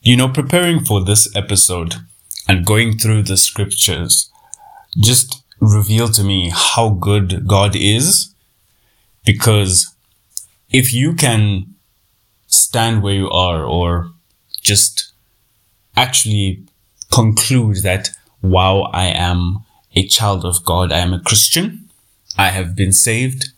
Preparing for this episode and going through the scriptures just revealed to me how good God is. Because if you can stand where you are or just actually conclude that, wow, I am a child of God, I am a Christian, I have been saved,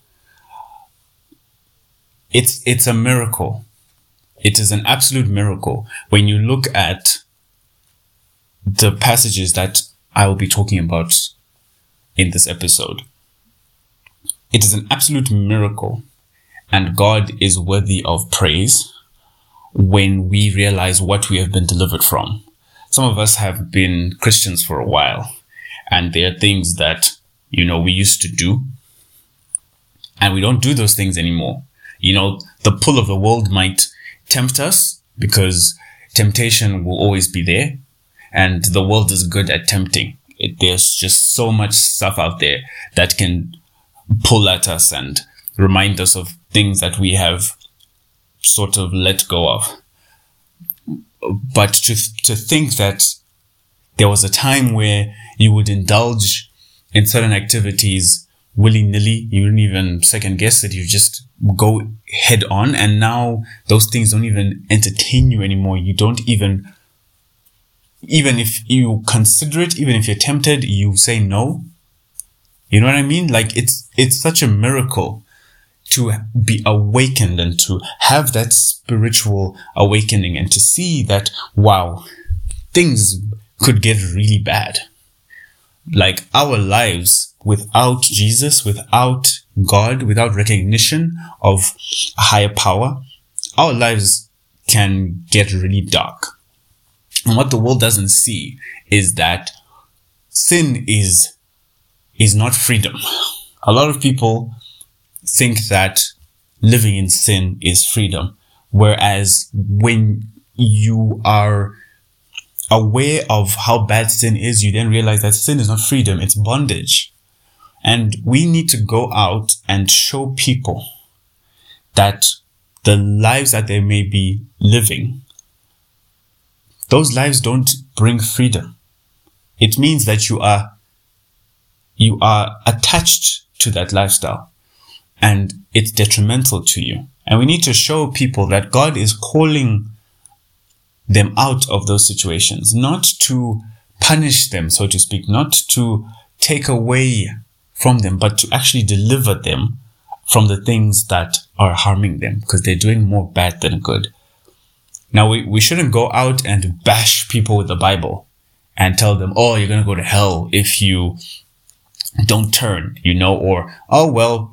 it's a miracle. It is an absolute miracle when you look at the passages that I will be talking about in this episode. It is an absolute miracle, and God is worthy of praise when we realize what we have been delivered from. Some of us have been Christians for a while, and there are things that, we used to do, and we don't do those things anymore. The pull of the world might tempt us because temptation will always be there, and the world is good at tempting. There's just so much stuff out there that can pull at us and remind us of things that we have sort of let go of. But to think that there was a time where you would indulge in certain activities willy-nilly, you wouldn't even second guess it, you just go head on, and now those things don't even entertain you anymore. You don't even if you consider it, even if you're tempted, you say no. You know what I mean? Like it's such a miracle to be awakened and to have that spiritual awakening and to see that, wow, things could get really bad. Like our lives without Jesus, without God, without recognition of a higher power, our lives can get really dark. And what the world doesn't see is that sin is not freedom. A lot of people think that living in sin is freedom, whereas when you are aware of how bad sin is, you then realize that sin is not freedom, it's bondage. And we need to go out and show people that the lives that they may be living, those lives don't bring freedom. It means that you are attached to that lifestyle and it's detrimental to you. And we need to show people that God is calling them out of those situations, not to punish them, so to speak, not to take away from them, but to actually deliver them from the things that are harming them, because they're doing more bad than good. Now, we shouldn't go out and bash people with the Bible and tell them, oh, you're going to go to hell if you don't turn, or, oh, well,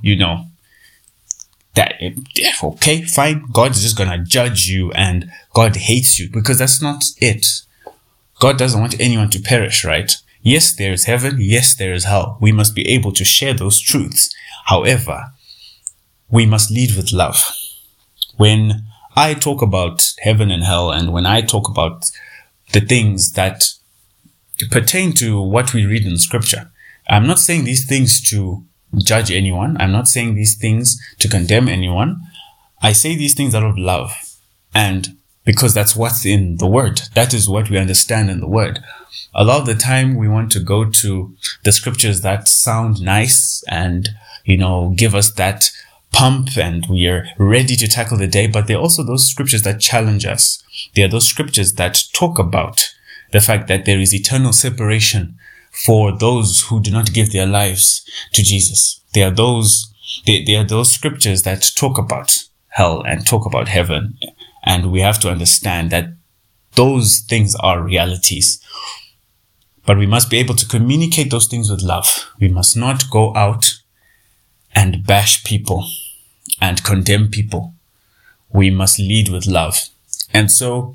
that, okay, fine. God is just going to judge you and God hates you, because that's not it. God doesn't want anyone to perish, right? Yes, there is heaven. Yes, there is hell. We must be able to share those truths. However, we must lead with love. When I talk about heaven and hell, and when I talk about the things that pertain to what we read in scripture, I'm not saying these things to judge anyone. I'm not saying these things to condemn anyone. I say these things out of love, and because that's what's in the word. That is what we understand in the word. A lot of the time we want to go to the scriptures that sound nice and, give us that pump and we are ready to tackle the day. But there are also those scriptures that challenge us. There are those scriptures that talk about the fact that there is eternal separation for those who do not give their lives to Jesus. There are those scriptures that talk about hell and talk about heaven. And we have to understand that those things are realities. But we must be able to communicate those things with love. We must not go out and bash people and condemn people. We must lead with love. And so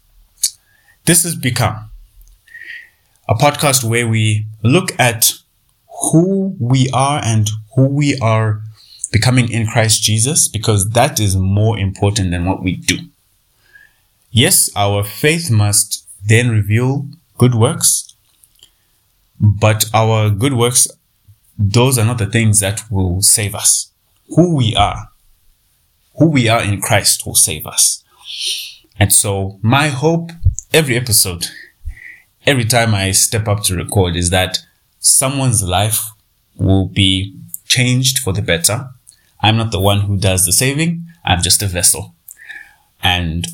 this has become a podcast where we look at who we are and who we are becoming in Christ Jesus, because that is more important than what we do. Yes, our faith must then reveal good works, but our good works, those are not the things that will save us. Who we are in Christ will save us. And so my hope every episode, every time I step up to record, is that someone's life will be changed for the better. I'm not the one who does the saving. I'm just a vessel. And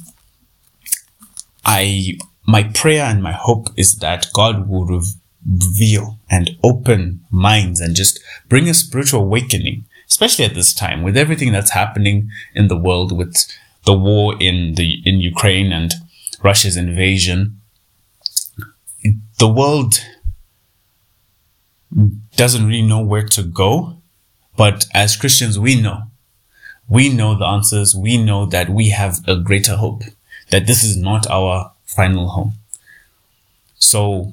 my prayer and my hope is that God will reveal and open minds and just bring a spiritual awakening, especially at this time with everything that's happening in the world, with the war in Ukraine and Russia's invasion. The world doesn't really know where to go, but as Christians, we know the answers. We know that we have a greater hope, that this is not our final home. So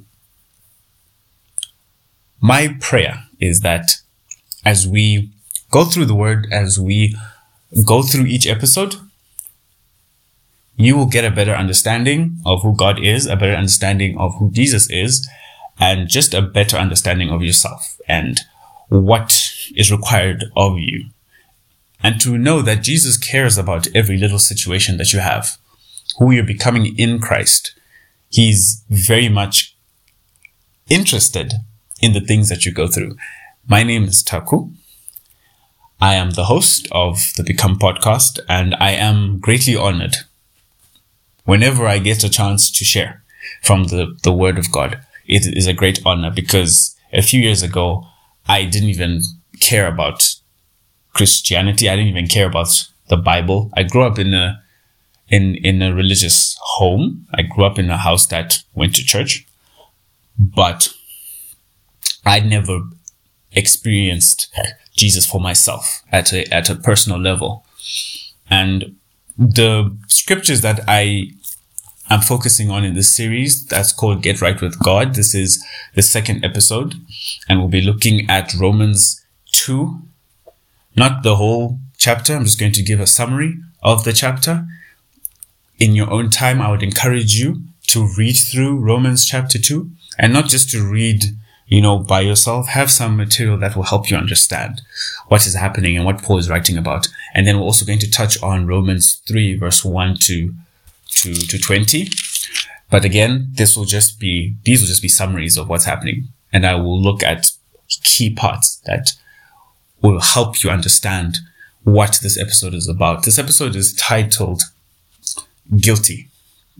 my prayer is that as we go through the word, as we go through each episode, you will get a better understanding of who God is, a better understanding of who Jesus is, and just a better understanding of yourself and what is required of you. And to know that Jesus cares about every little situation that you have, who you're becoming in Christ. He's very much interested in the things that you go through. My name is Taku. I am the host of the Become podcast, and I am greatly honored whenever I get a chance to share from the word of God. It is a great honor because a few years ago, I didn't even care about Christianity. I didn't even care about the Bible. I grew up in a religious home. I grew up in a house that went to church, but I never experienced Jesus for myself at a personal level. And the scriptures that I'm focusing on in this series, that's called Get Right with God. This is the second episode, and we'll be looking at Romans 2. Not the whole chapter. I'm just going to give a summary of the chapter. In your own time, I would encourage you to read through Romans chapter 2, and not just to read, by yourself. Have some material that will help you understand what is happening and what Paul is writing about. And then we're also going to touch on Romans 3 verse 1 to 20. But again, these will just be summaries of what's happening. And I will look at key parts that will help you understand what this episode is about. This episode is titled Guilty.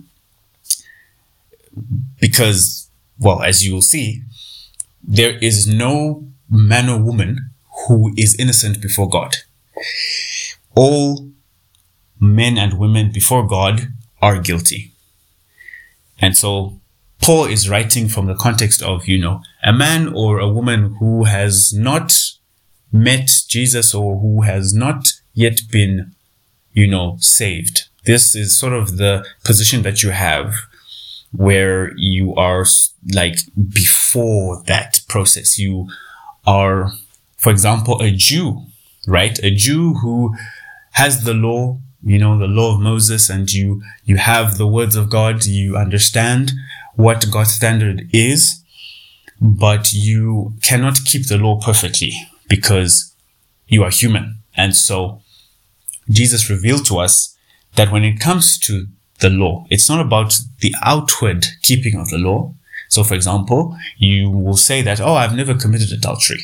Because, well, as you will see, there is no man or woman who is innocent before God. All men and women before God are guilty. And so Paul is writing from the context of, a man or a woman who has not met Jesus or who has not yet been, saved. This is sort of the position that you have where you are like before that process. You are, for example, a Jew, right? A Jew who has the law, the law of Moses, and you have the words of God. You understand what God's standard is, but you cannot keep the law perfectly because you are human. And so Jesus revealed to us that when it comes to the law, it's not about the outward keeping of the law. So, for example, you will say that, I've never committed adultery.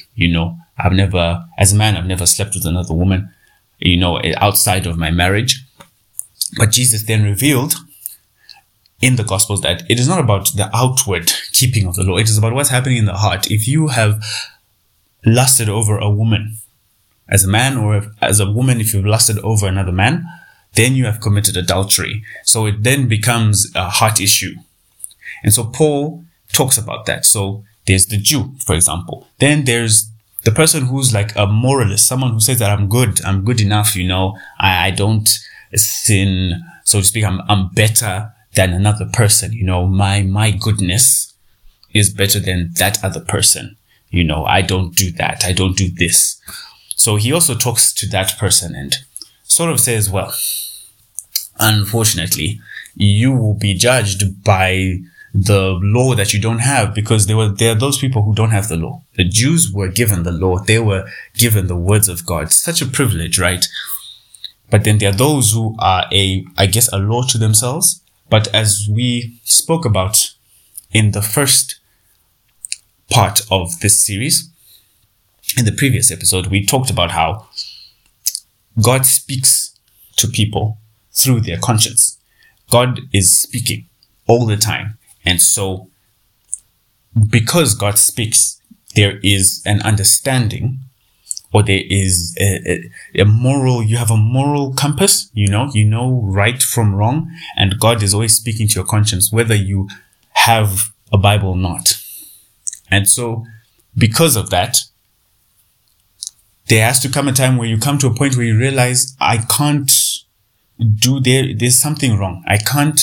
As a man, I've never slept with another woman, outside of my marriage. But Jesus then revealed in the Gospels that it is not about the outward keeping of the law. It is about what's happening in the heart. If you have lusted over a woman as a man, or as a woman, if you've lusted over another man, then you have committed adultery. So it then becomes a heart issue. And so Paul talks about that. So there's the Jew, for example. Then there's the person who's like a moralist, someone who says that I'm good enough, I don't sin, so to speak. I'm better than another person, my goodness is better than that other person. I don't do that. I don't do this. So he also talks to that person and sort of says, well, unfortunately, you will be judged by the law that you don't have, because there are those people who don't have the law. The Jews were given the law. They were given the words of God. Such a privilege, right? But then there are those who are a law to themselves, But as we spoke about in the first part of this series, in the previous episode, we talked about how God speaks to people through their conscience. God is speaking all the time. And so, because God speaks, there is an understanding, or there is a moral, you have a moral compass, you know right from wrong, and God is always speaking to your conscience, whether you have a Bible or not. And so, because of that, there has to come a time where you come to a point where you realize, I can't there's something wrong. I can't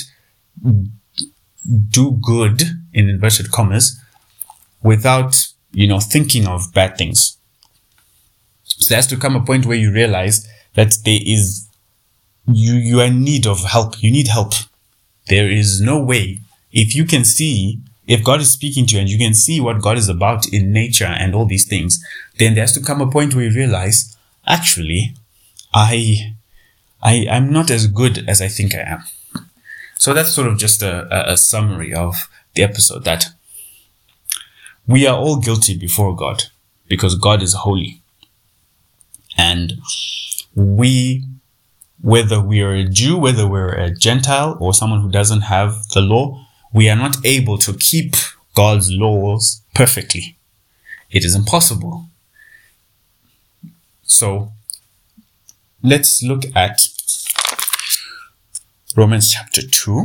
do good, in inverted commas, without, thinking of bad things. So there has to come a point where you realize that you are in need of help. You need help. There is no way. If God is speaking to you and you can see what God is about in nature and all these things, then there has to come a point where you realize, actually, I'm not as good as I think I am. So that's sort of just a summary of the episode, that we are all guilty before God because God is holy. And whether we are a Jew, whether we're a Gentile, or someone who doesn't have the law, we are not able to keep God's laws perfectly. It is impossible. So let's look at Romans chapter 2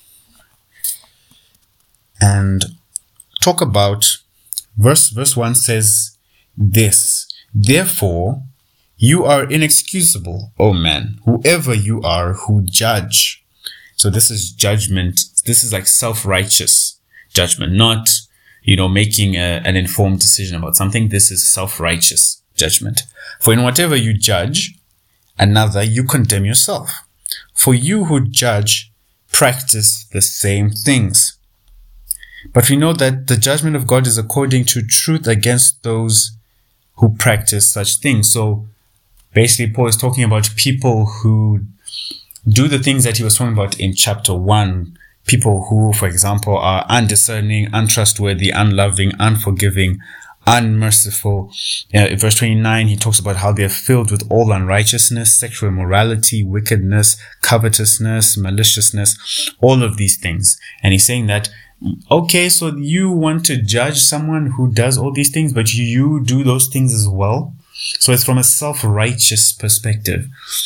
and talk about verse 1 says this: "Therefore, you are inexcusable, O man, whoever you are who judge." So this is judgment. This is like self-righteous judgment, not, making an informed decision about something. This is self-righteous judgment. "For in whatever you judge another, you condemn yourself. For you who judge practice the same things. But we know that the judgment of God is according to truth against those who practice such things." So basically, Paul is talking about people who do the things that he was talking about in chapter 1. People who, for example, are undiscerning, untrustworthy, unloving, unforgiving, unmerciful. In verse 29, he talks about how they're filled with all unrighteousness, sexual immorality, wickedness, covetousness, maliciousness, all of these things. And he's saying that, okay, so you want to judge someone who does all these things, but you do those things as well. So it's from a self-righteous perspective.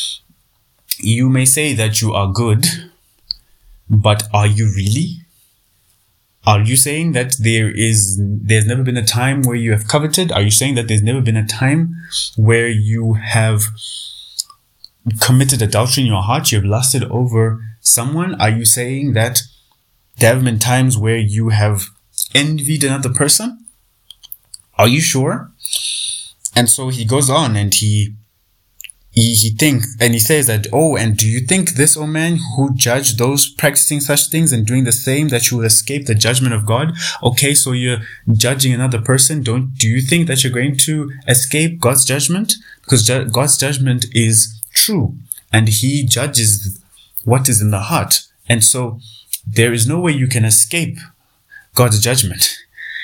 You may say that you are good, but are you really? Are you saying that there's never been a time where you have coveted? Are you saying that there's never been a time where you have committed adultery in your heart? You have lusted over someone? Are you saying that there have been times where you have envied another person? Are you sure? And so he goes on and he thinks, and he says that, "Oh, and do you think this, O man, who judge those practicing such things and doing the same, that you will escape the judgment of God?" Okay, so you're judging another person. Do you think that you're going to escape God's judgment? Because God's judgment is true, and he judges what is in the heart. And so there is no way you can escape God's judgment,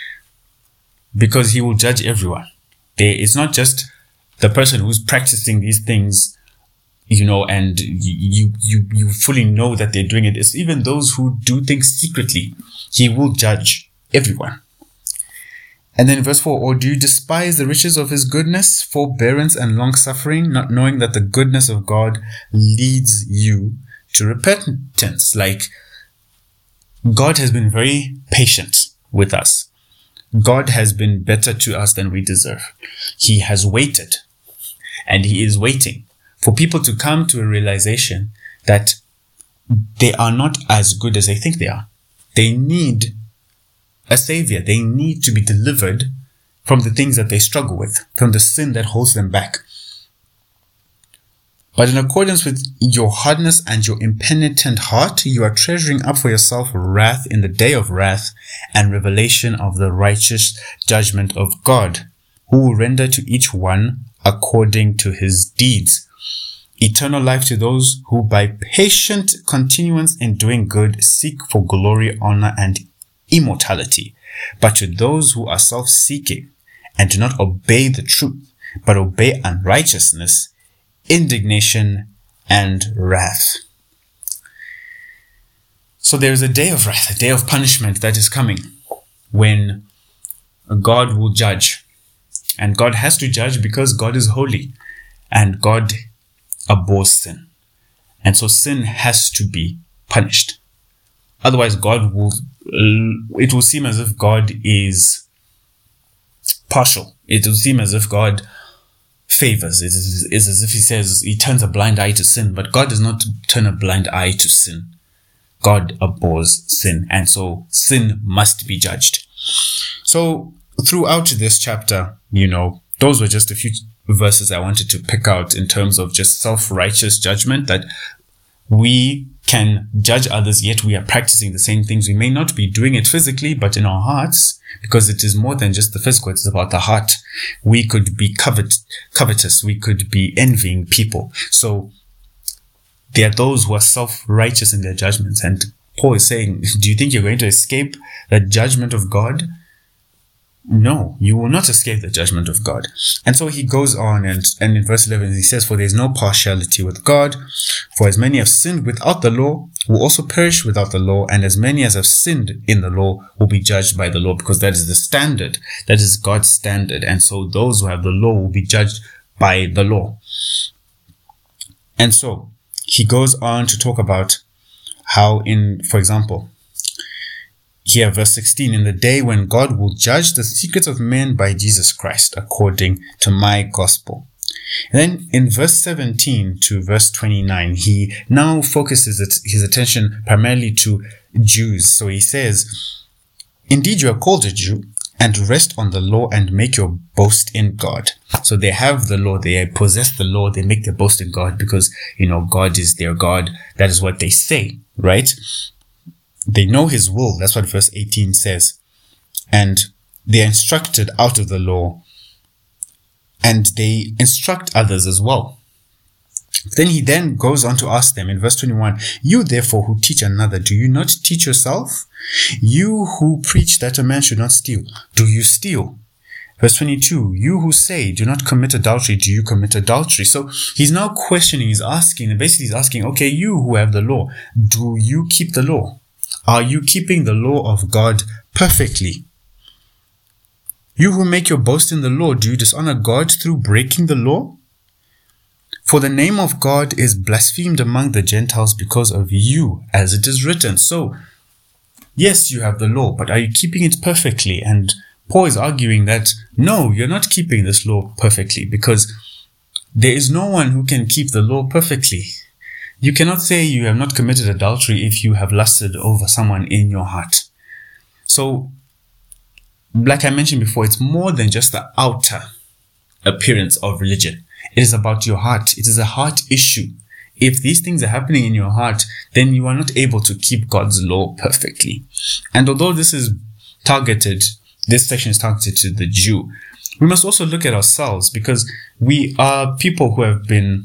because he will judge everyone. It's not just the person who's practicing these things, and you fully know that they're doing it. It's even those who do things secretly. He will judge everyone. And then verse 4, "Or do you despise the riches of his goodness, forbearance, and long-suffering, not knowing that the goodness of God leads you to repentance?" Like, God has been very patient with us. God has been better to us than we deserve. He has waited, and he is waiting for people to come to a realization that they are not as good as they think they are. They need a savior. They need to be delivered from the things that they struggle with, from the sin that holds them back. "But in accordance with your hardness and your impenitent heart, you are treasuring up for yourself wrath in the day of wrath and revelation of the righteous judgment of God, who will render to each one according to his deeds." eternal life to those who by patient continuance in doing good seek for glory, honor, and immortality. But to those who are self-seeking and do not obey the truth, but obey unrighteousness, indignation, and wrath. So there is a day of wrath, a day of punishment that is coming when God will judge. And God has to judge because God is holy and God abhors sin. And so sin has to be punished. Otherwise, it will seem as if God is partial. It will seem as if God favors. It is as if he turns a blind eye to sin. But God does not turn a blind eye to sin. God abhors sin. And so sin must be judged. So throughout this chapter, those were just a few verses I wanted to pick out in terms of just self-righteous judgment, that we can judge others, yet we are practicing the same things. We may not be doing it physically, but in our hearts, because it is more than just the physical, it's about the heart. We could be covetous. We could be envying people. So there are those who are self-righteous in their judgments. And Paul is saying, do you think you're going to escape the judgment of God? No, you will not escape the judgment of God. And so he goes on, and in verse 11 he says, for there is no partiality with God, for as many have sinned without the law will also perish without the law, and as many as have sinned in the law will be judged by the law, because that is the standard, that is God's standard. And so those who have the law will be judged by the law. And so he goes on to talk about how for example, here, verse 16, in the day when God will judge the secrets of men by Jesus Christ, according to my gospel. And then in verse 17 to verse 29, he now focuses his attention primarily to Jews. So he says, indeed, you are called a Jew, and rest on the law and make your boast in God. So they have the law, they possess the law, they make their boast in God because, God is their God. That is what they say, right? They know his will. That's what verse 18 says. And they are instructed out of the law. And they instruct others as well. Then he goes on to ask them in verse 21, you therefore who teach another, do you not teach yourself? You who preach that a man should not steal, do you steal? Verse 22, you who say, do not commit adultery, do you commit adultery? So he's now questioning, he's asking, okay, you who have the law, do you keep the law? Are you keeping the law of God perfectly? You who make your boast in the law, do you dishonor God through breaking the law? For the name of God is blasphemed among the Gentiles because of you, as it is written. So, yes, you have the law, but are you keeping it perfectly? And Paul is arguing that, no, you're not keeping this law perfectly, because there is no one who can keep the law perfectly. You cannot say you have not committed adultery if you have lusted over someone in your heart. So, like I mentioned before, it's more than just the outer appearance of religion. It is about your heart. It is a heart issue. If these things are happening in your heart, then you are not able to keep God's law perfectly. And although this section is targeted to the Jew, we must also look at ourselves, because we are people who have been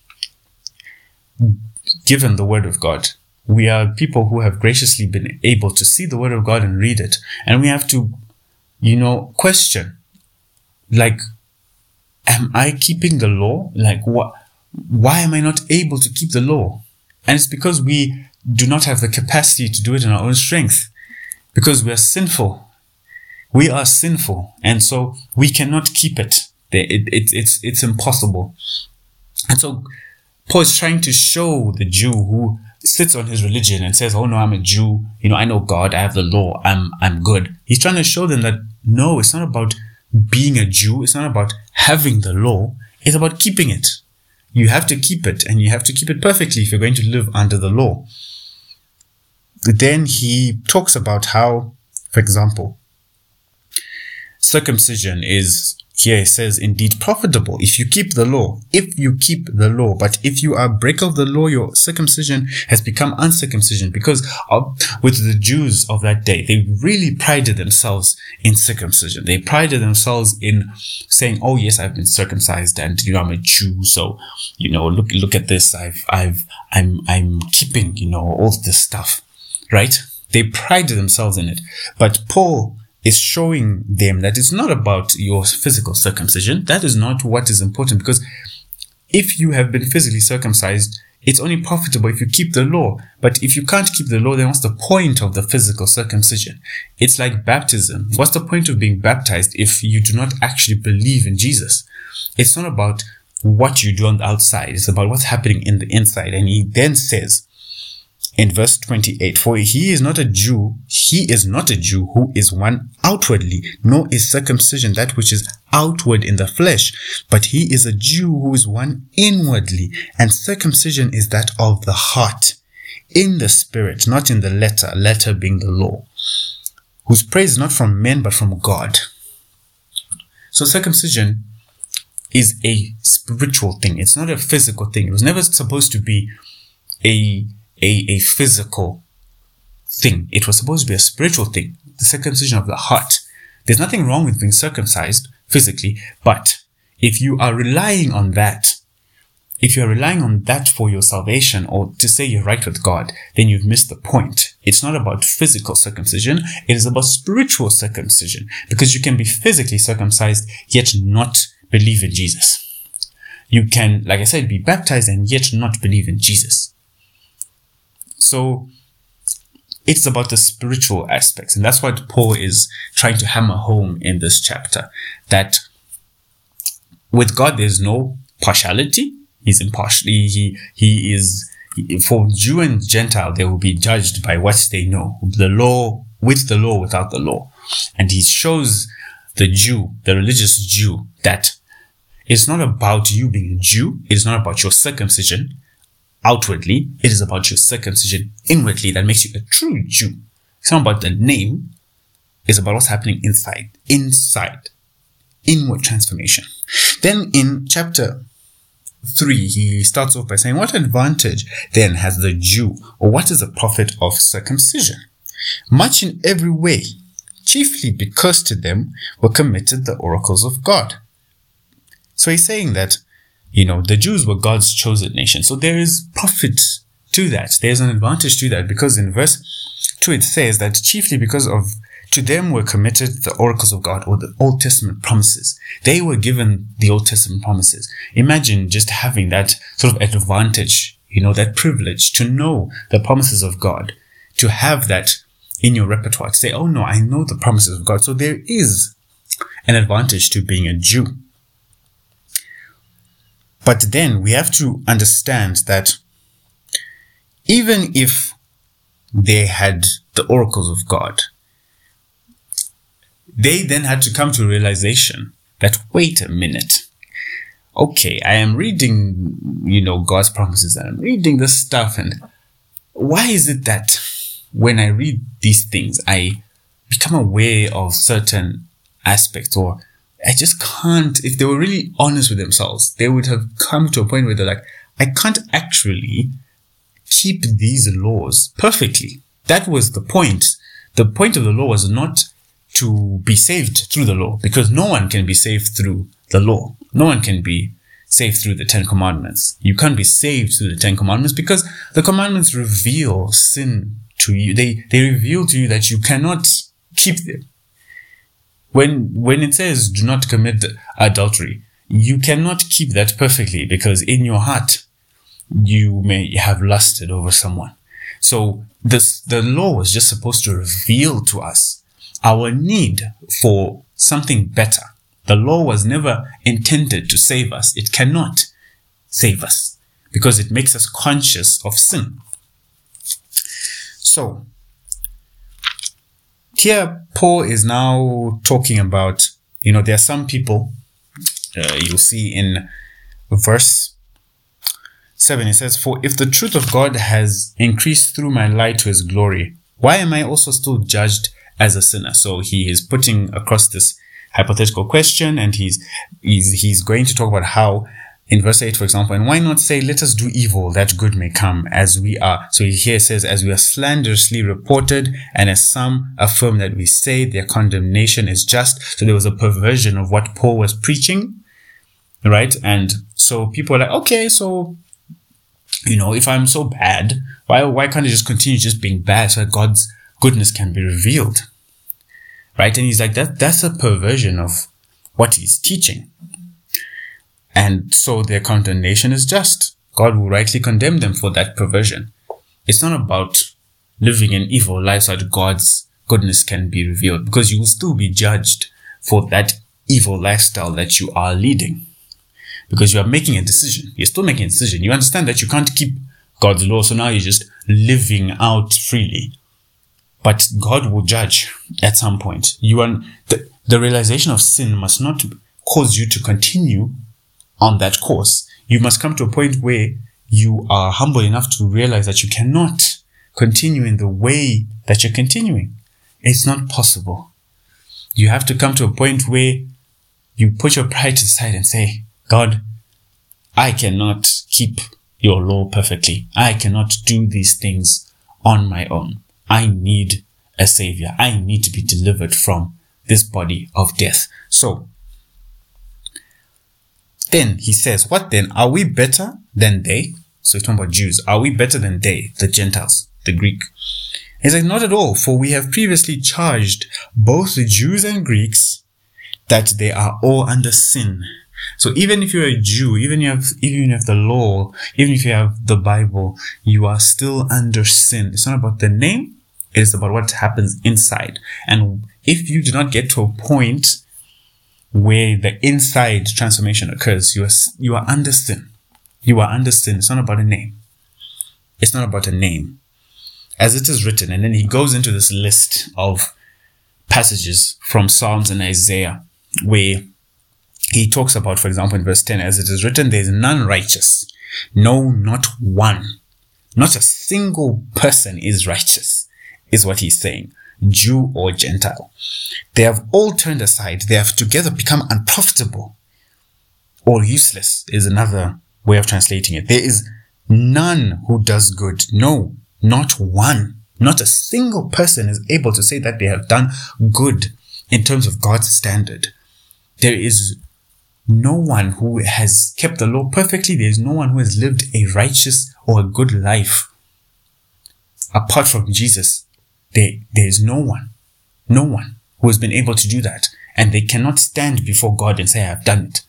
given the word of God. We are people who have graciously been able to see the word of God and read it. And we have to, question, like, am I keeping the law? Like, why am I not able to keep the law? And it's because we do not have the capacity to do it in our own strength, because we are sinful. We are sinful. And so we cannot keep it. It's impossible. And so Paul is trying to show the Jew who sits on his religion and says, oh no, I'm a Jew. I know God. I have the law. I'm good. He's trying to show them that no, it's not about being a Jew. It's not about having the law. It's about keeping it. You have to keep it, and you have to keep it perfectly if you're going to live under the law. Then he talks about how, for example, circumcision is Here it says, indeed profitable if you keep the law. If you keep the law. But if you are a breaker of the law, your circumcision has become uncircumcision. Because with the Jews of that day, they really prided themselves in circumcision. They prided themselves in saying, oh yes, I've been circumcised and I'm a Jew. So, look at this. I'm keeping, all this stuff, right? They prided themselves in it. But Paul is showing them that it's not about your physical circumcision. That is not what is important, because if you have been physically circumcised, it's only profitable if you keep the law. But if you can't keep the law, then what's the point of the physical circumcision? It's like baptism. What's the point of being baptized if you do not actually believe in Jesus? It's not about what you do on the outside. It's about what's happening in the inside. And he then says, in verse 28, for he is not a Jew who is one outwardly, nor is circumcision that which is outward in the flesh, but he is a Jew who is one inwardly, and circumcision is that of the heart, in the spirit, not in the letter being the law, whose praise is not from men but from God. So circumcision is a spiritual thing. It's not a physical thing. It was never supposed to be a physical thing. It was supposed to be a spiritual thing. The circumcision of the heart. There's nothing wrong with being circumcised physically, but if you are relying on that, for your salvation or to say you're right with God, then you've missed the point. It's not about physical circumcision. It is about spiritual circumcision, because you can be physically circumcised yet not believe in Jesus. You can, like I said, be baptized and yet not believe in Jesus. So it's about the spiritual aspects. And that's what Paul is trying to hammer home in this chapter. That with God, there's no partiality. He's impartial. He is, for Jew and Gentile, they will be judged by what they know. The law, with the law, without the law. And he shows the Jew, the religious Jew, that it's not about you being a Jew. It's not about your circumcision outwardly. It is about your circumcision inwardly that makes you a true Jew. It's not about the name. It's about what's happening inside, inward transformation. Then in chapter 3, he starts off by saying, what advantage then has the Jew, or what is the profit of circumcision? Much in every way, chiefly because to them were committed the oracles of God. So he's saying that the Jews were God's chosen nation. So there is profit to that. There's an advantage to that, because in verse 2 it says that chiefly because to them were committed the oracles of God, or the Old Testament promises. They were given the Old Testament promises. Imagine just having that sort of advantage, that privilege to know the promises of God, to have that in your repertoire, to say, oh no, I know the promises of God. So there is an advantage to being a Jew. But then we have to understand that even if they had the oracles of God, they then had to come to a realization that, wait a minute. Okay, I am reading, God's promises, and I'm reading this stuff. And why is it that when I read these things, I become aware of certain aspects, or I just can't? If they were really honest with themselves, they would have come to a point where they're like, I can't actually keep these laws perfectly. That was the point. The point of the law was not to be saved through the law, because no one can be saved through the law. No one can be saved through the 10 commandments. You can't be saved through the 10 commandments, because the commandments reveal sin to you. They reveal to you that you cannot keep them. When it says do not commit adultery, you cannot keep that perfectly, because in your heart you may have lusted over someone. So the law was just supposed to reveal to us our need for something better. The law was never intended to save us. It cannot save us, because it makes us conscious of sin. So here Paul is now talking about, there are some people, you'll see in verse 7, it says, for if the truth of God has increased through my light to his glory, why am I also still judged as a sinner? So he is putting across this hypothetical question, and he's going to talk about how, in verse 8, for example, and why not say, let us do evil that good may come, as we are. So here says, as we are slanderously reported, and as some affirm that we say their condemnation is just. So there was a perversion of what Paul was preaching, right? And so people are like, okay, so, if I'm so bad, why can't I just continue just being bad so that God's goodness can be revealed? Right? And he's like, that's a perversion of what he's teaching. And so their condemnation is just. God will rightly condemn them for that perversion. It's not about living an evil life so that God's goodness can be revealed, because you will still be judged for that evil lifestyle that you are leading. Because you are making a decision. You're still making a decision. You understand that you can't keep God's law, so now you're just living out freely. But God will judge at some point. The realization of sin must not cause you to continue on that course. You must come to a point where you are humble enough to realize that you cannot continue in the way that you're continuing. It's not possible. You have to come to a point where you put your pride to the side and say, God, I cannot keep your law perfectly. I cannot do these things on my own. I need a savior. I need to be delivered from this body of death. So, then he says, what then? Are we better than they? So he's talking about Jews. Are we better than they, the Gentiles, the Greek? He's like, not at all, for we have previously charged both the Jews and Greeks that they are all under sin. So even if you're a Jew, even if you have the law, even if you have the Bible, you are still under sin. It's not about the name. It is about what happens inside. And if you do not get to a point where the inside transformation occurs, you are under sin. You are under sin. It's not about a name. It's not about a name. As it is written, and then he goes into this list of passages from Psalms and Isaiah where he talks about, for example, in verse 10, as it is written, there is none righteous. No, not one. Not a single person is righteous, is what he's saying. Jew or Gentile. They have all turned aside. They have together become unprofitable or useless is another way of translating it. There is none who does good. No, not one. Not a single person is able to say that they have done good in terms of God's standard. There is no one who has kept the law perfectly. There is no one who has lived a righteous or a good life apart from Jesus. There is no one who has been able to do that, and they cannot stand before God and say, I have done it.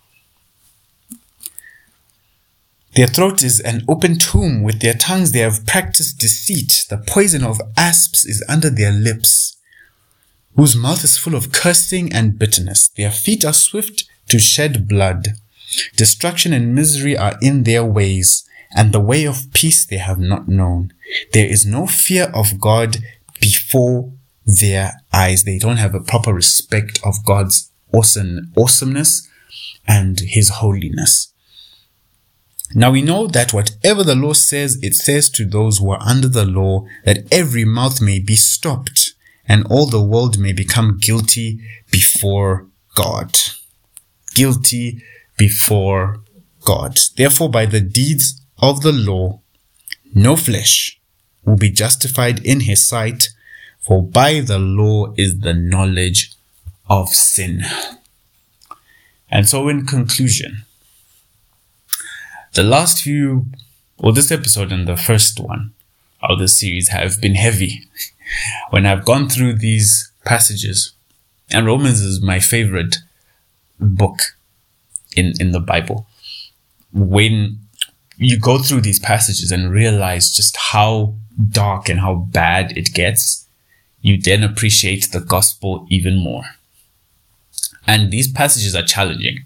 Their throat is an open tomb. With their tongues they have practiced deceit. The poison of asps is under their lips, whose mouth is full of cursing and bitterness. Their feet are swift to shed blood. Destruction and misery are in their ways, and the way of peace they have not known. There is no fear of God before their eyes. They don't have a proper respect of God's awesomeness and his holiness. Now we know that whatever the law says, it says to those who are under the law, that every mouth may be stopped and all the world may become guilty before God. Guilty before God. Therefore, by the deeds of the law, no flesh will be justified in his sight, for by the law is the knowledge of sin. And so in conclusion, the last few, or this episode and the first one of the series have been heavy. When I've gone through these passages, and Romans is my favorite book in the Bible. When you go through these passages and realize just how dark and how bad it gets, you then appreciate the gospel even more. And these passages are challenging.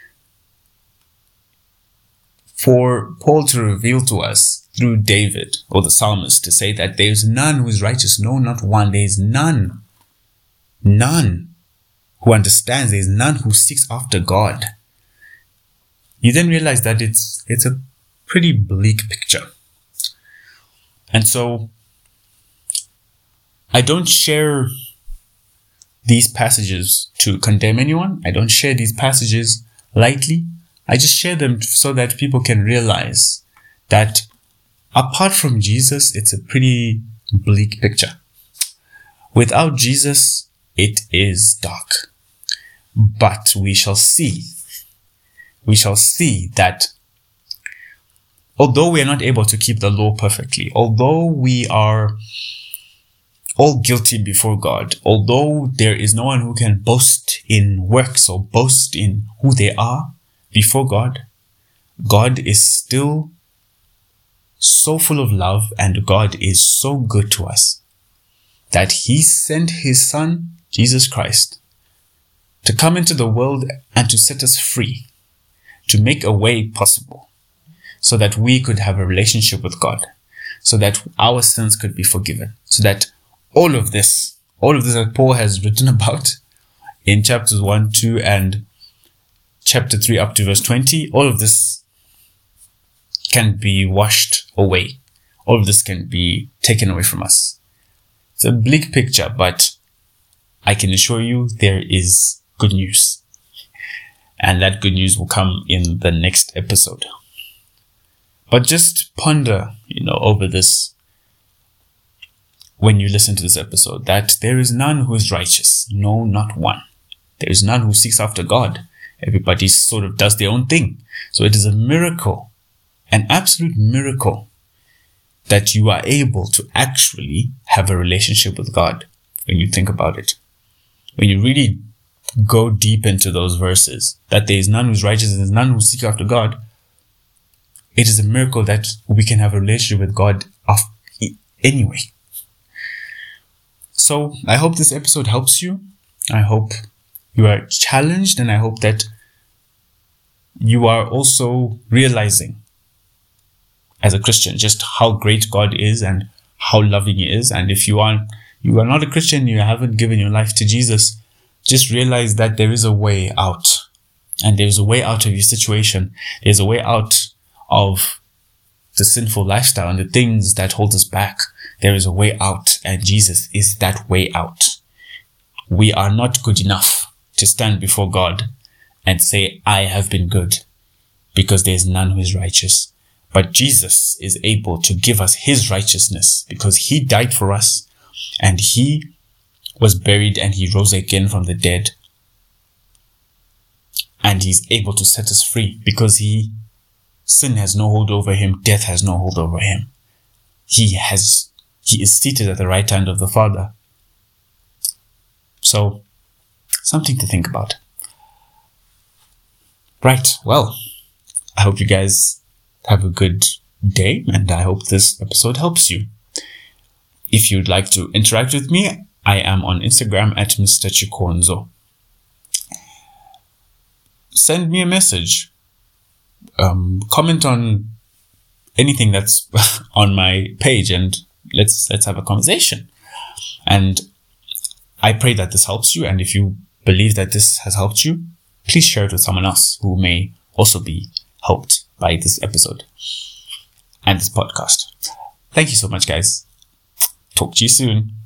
For Paul to reveal to us through David or the psalmist to say that there is none who is righteous, no, not one. There is none who understands. There is none who seeks after God. You then realize that it's a pretty bleak picture. And so I don't share these passages to condemn anyone. I don't share these passages lightly. I just share them so that people can realize that apart from Jesus, it's a pretty bleak picture. Without Jesus, it is dark. But we shall see that although we are not able to keep the law perfectly, although we are all guilty before God, although there is no one who can boast in works or boast in who they are before God, God is still so full of love, and God is so good to us that He sent His Son, Jesus Christ, to come into the world and to set us free, to make a way possible so that we could have a relationship with God, so that our sins could be forgiven, so that all of this that Paul has written about in chapters 1, 2, and chapter 3 up to verse 20, all of this can be washed away. All of this can be taken away from us. It's a bleak picture, but I can assure you there is good news. And that good news will come in the next episode. But just ponder, over this when you listen to this episode, that there is none who is righteous. No, not one. There is none who seeks after God. Everybody sort of does their own thing. So it is a miracle, an absolute miracle, that you are able to actually have a relationship with God when you think about it. When you really go deep into those verses, that there is none who is righteous and there is none who seeks after God, it is a miracle that we can have a relationship with God anyway. So I hope this episode helps you. I hope you are challenged, and I hope that you are also realizing as a Christian just how great God is and how loving He is. And if you are not a Christian, you haven't given your life to Jesus, just realize that there is a way out. And there's a way out of your situation. There's a way out of the sinful lifestyle and the things that hold us back. There is a way out, and Jesus is that way out. We are not good enough to stand before God and say, I have been good, because there is none who is righteous. But Jesus is able to give us His righteousness because He died for us, and He was buried and He rose again from the dead. And He's able to set us free because sin has no hold over Him. Death has no hold over Him. He is seated at the right hand of the Father. So, something to think about. Right, well, I hope you guys have a good day, and I hope this episode helps you. If you'd like to interact with me, I am on Instagram at Mr. Chikonzo. Send me a message. Comment on anything that's on my page, and let's have a conversation. And I pray that this helps you. And if you believe that this has helped you, please share it with someone else who may also be helped by this episode and this podcast. Thank you so much, guys. Talk to you soon.